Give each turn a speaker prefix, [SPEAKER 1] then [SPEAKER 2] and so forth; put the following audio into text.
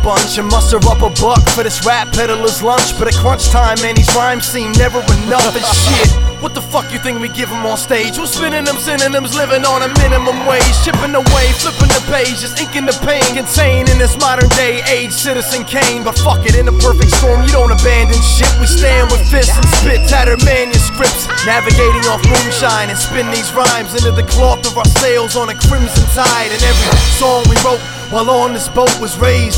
[SPEAKER 1] bunch and muster up a buck for this rap peddler's lunch. But at crunch time, man, these rhymes seem never enough. And shit, what the fuck you think we give them on stage? We're spinning them synonyms, living on a minimum wage, chipping away, flipping the pages, inking the pain, contained in this modern day age Citizen Kane. But fuck it, in a perfect storm, you don't abandon shit. We stand with fists and spit tattered manuscripts, navigating off moonshine and spin these rhymes into the cloth of our sails on a crimson tide. And every song we wrote while on this boat was raised